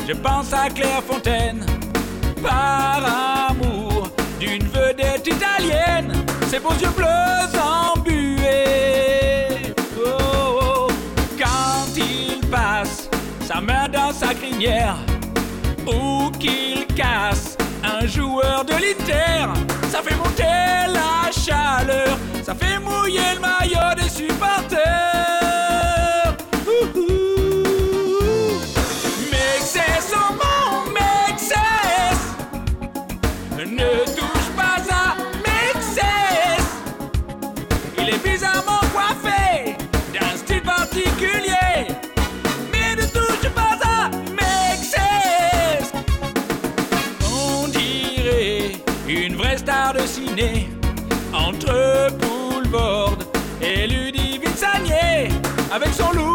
je pense à Clairefontaine. Par amour d'une vedette italienne, ses beaux yeux bleus embués. Oh, oh. Quand il passe sa main dans sa crinière, ou qu'il casse un joueur de l'Inter, ça fait monter la chaleur, ça fait mouiller le maillot des supporters. Mexès, oh mon Mexès, ne touche pas à Mexès. Il est bizarrement coiffé d'un style particulier, mais ne touche pas à Mexès. On dirait une vraie star de ciné, entre Poulvord et Ludivine Sagnier, avec son look